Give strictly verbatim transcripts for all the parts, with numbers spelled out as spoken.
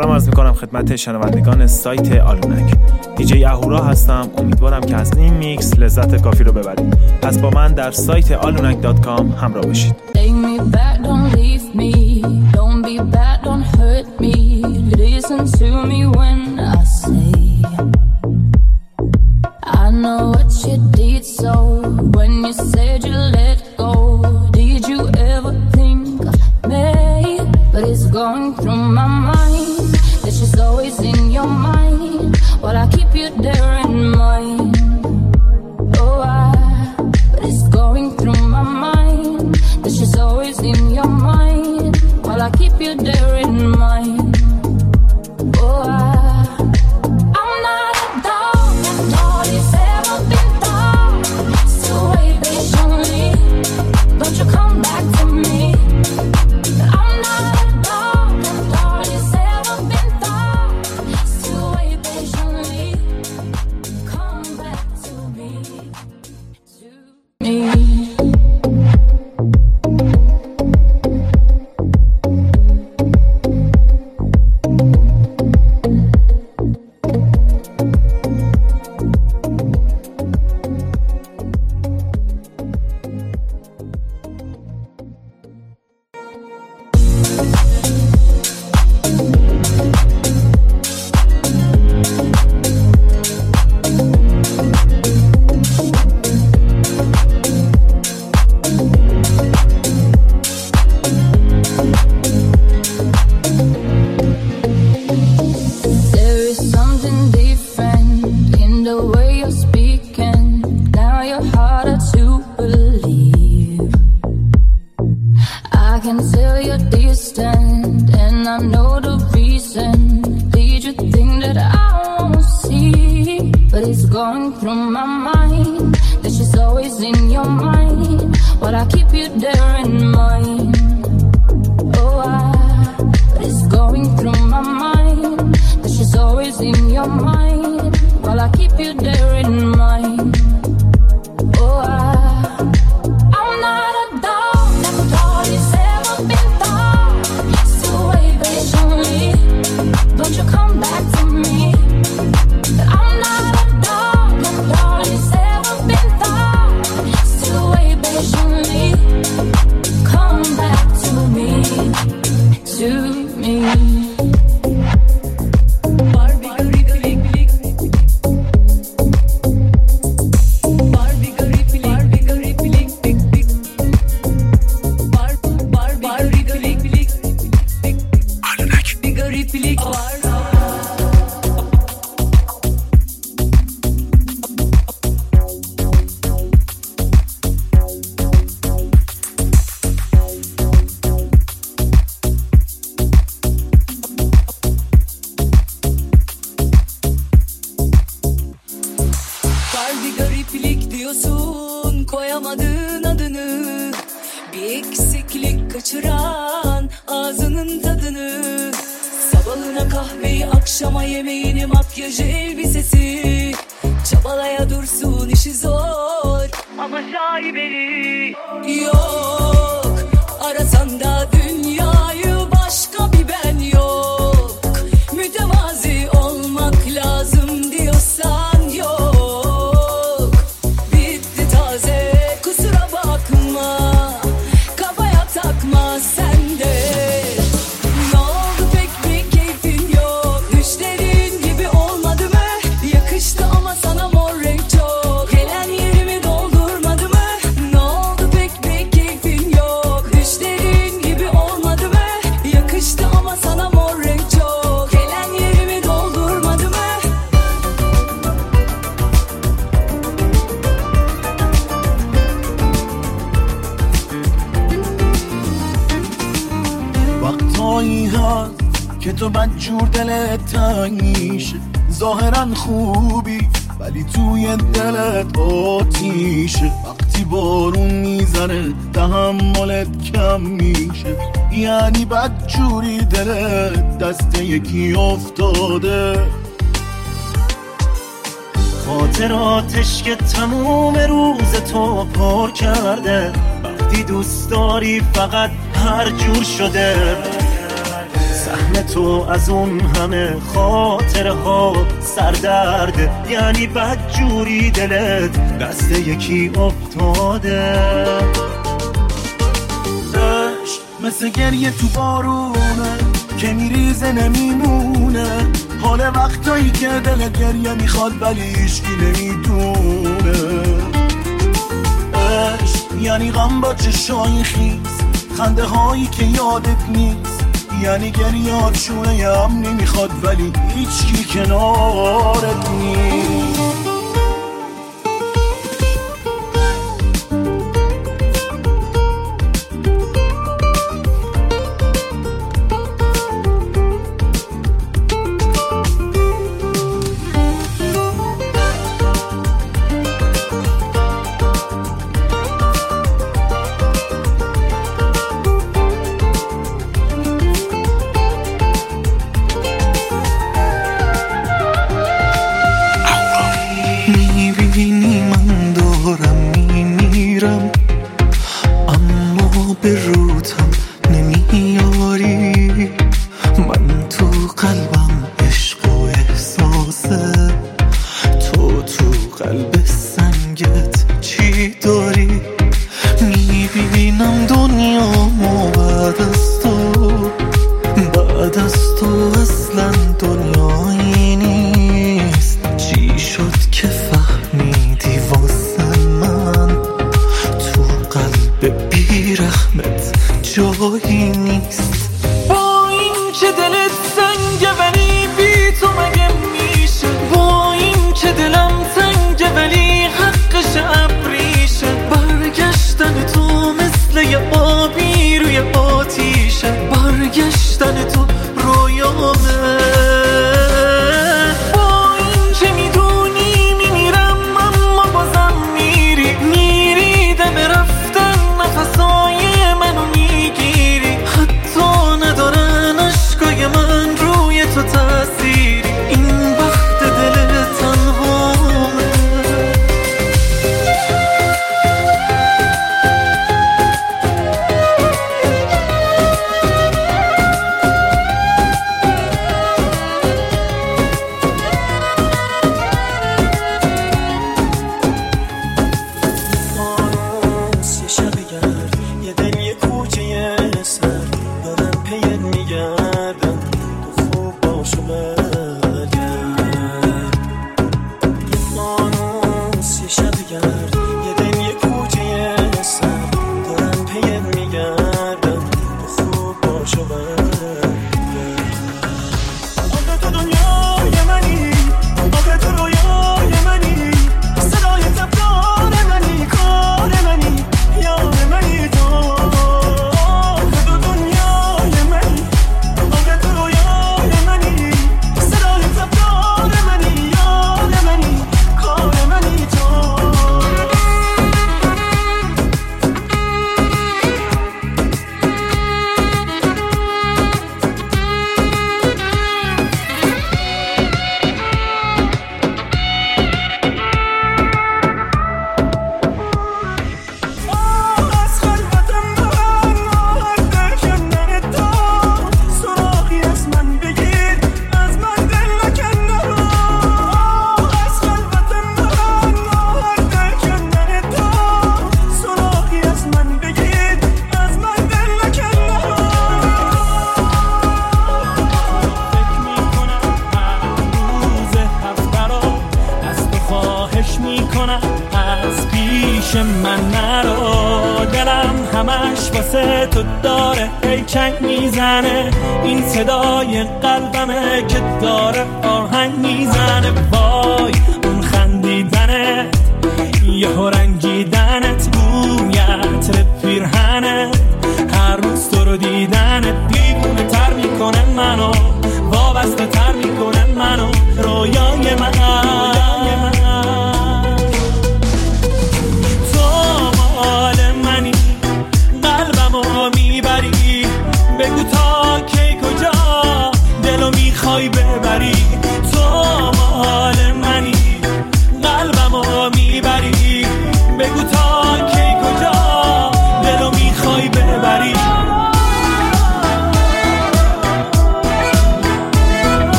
سلام عرض میکنم خدمت شنوندگان سایت آلونک. دیجی اهورا هستم. امیدوارم که از این میکس لذت کافی رو ببرید. پس با من در سایت آلونک دات کام همراه باشید. But it's going through my mind that she's always in your mind. While I keep you there in mind. Oh, I. But it's going through my mind that she's always in your mind. While I keep you there in mind. Oh, I. I'm not a dog that all is ever been thought. Still wait patiently. Don't you come back to me. I'm not. که تو بدجور دلت تنگ میشه، ظاهرا خوبی ولی توی دلت آتیشه. وقتی بارون میزنه تحملت کم میشه، یعنی بدجوری دلت دست یکی افتاده. خاطراتش که تموم روز تو پر کرده، وقتی دوست داری فقط هر جور شده. لحن تو از اون همه خاطره ها سردرده، یعنی بدجوری دلت دست یکی افتاده. عشق مثل گریه تو بارونه که میریزه نمیمونه، حال وقتایی که دلت گریه میخواد ولی هیچکی نمیدونه. عشق یعنی غم با چشای خیز، خنده هایی که یادت نیست، یعنی گریات شونه هم نمیخواد ولی هیچکی کنارت نیست.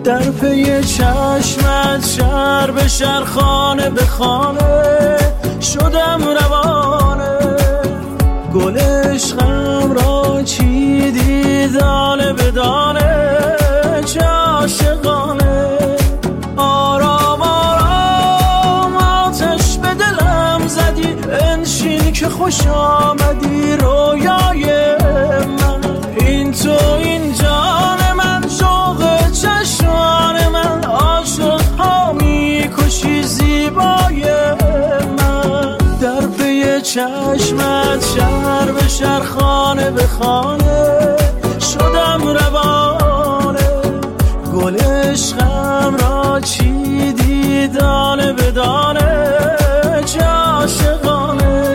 در پی چشمت شهر به شهر خانه به خانه شدم روانه گل عشقم را چیدی دانه به دانه چه عاشقانه آرام آرام آتش به دلم زدی انشین که خوش آمدی رویای من این تو این جان من شوق چشمان من عاشق ها میکشی زیبای من در پی چشمت شهر به شهر خانه به خانه شدم روانه گل عشقم را چیدی دانه به دانه چه عاشقانه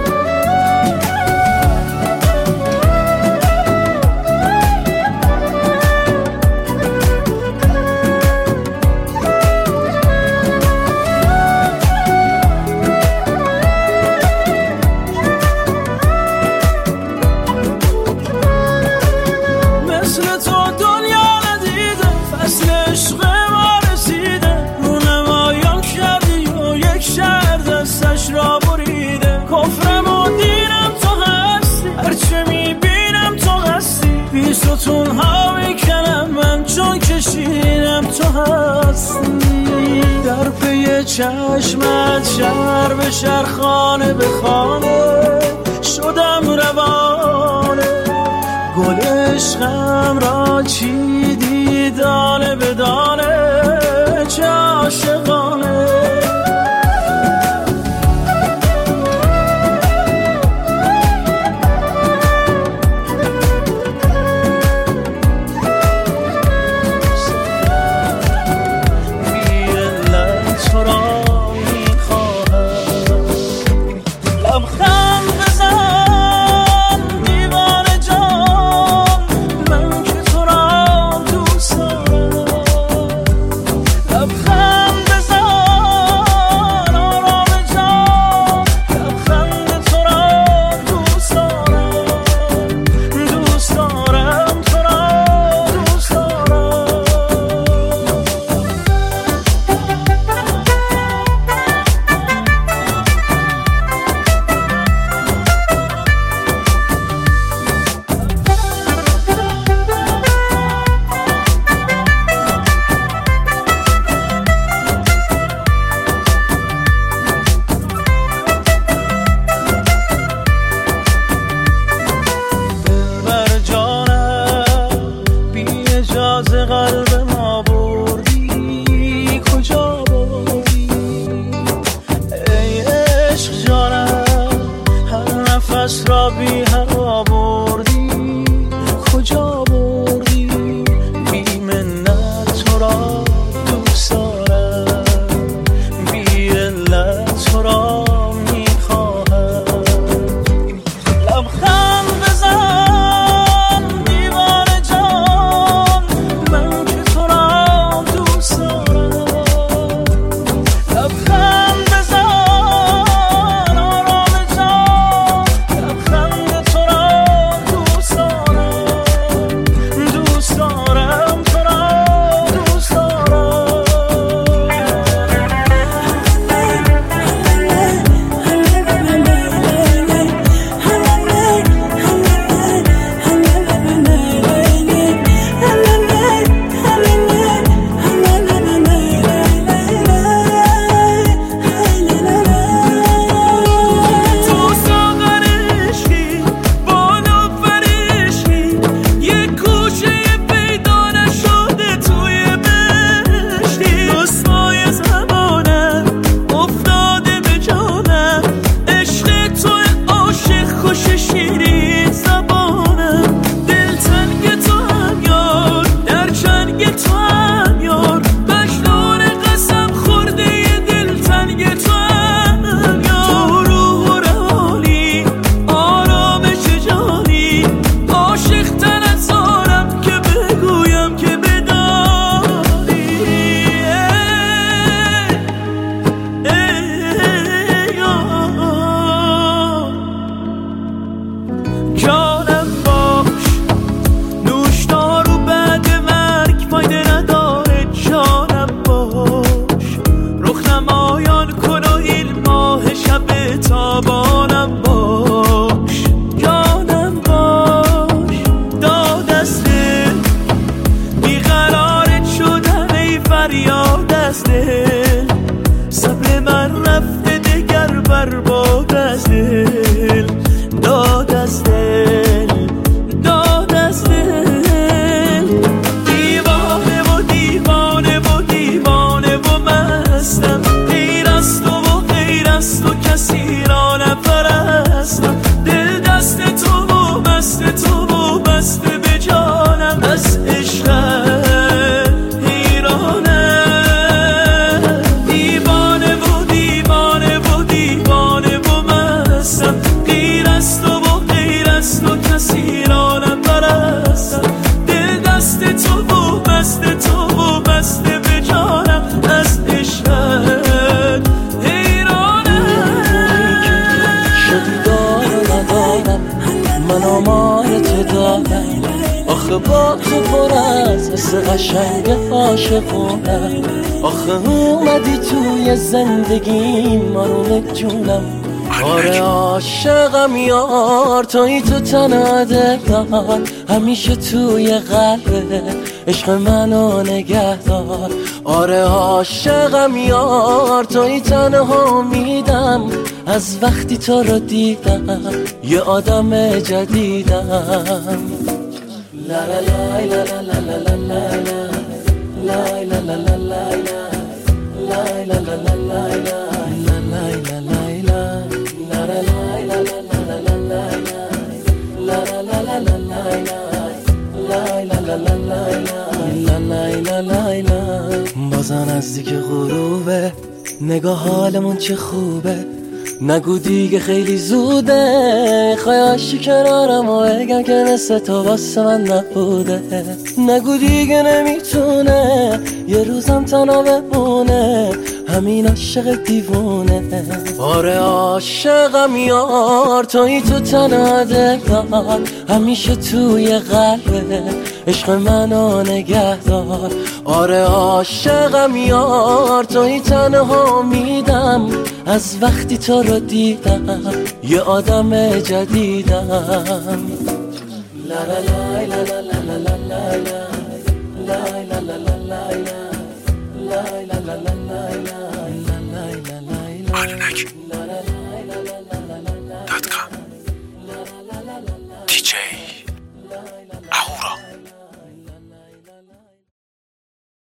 ستونها میکنم من چون کشیدم تو هستی در پی چشمت شهر به شهر خانه به خانه شدم روانه گل عشقم را چیدی دانه به دانه چه عاشقانه Love و با تو پر از حس قشنگ عاشقونه. آخه اومدی توی زندگیم آروم جونم. آره عاشقم یار توی تو تنها دلم، همیشه توی قلبه عشق منو نگهدار. آره عاشقم یار توی تنها میدم، از وقتی تو رو دیدم یه آدم جدیدم. لا لا لا لا لا لا لا لا لا لا لا لا لا لا لا لا بازا نزدیک غروبه، نگاه حالمون چه خوبه. نگو دیگه خیلی زوده، خواهی کنارم و بگم که مثل تو واسه من نبوده. نگو دیگه نمیتونه یه روزم تنها بمونه، همین عاشق دیوونه. آره عاشقم یار توی تو تنها دلم، همیشه توی قلبه عشق منو نگهدار. آره عاشقم یار توی تنها میدم، از وقتی تو رو دیدم یه آدم جدیدم. لا لا لا لا لا لا لا لا لا لا آلونک دات کام دی جی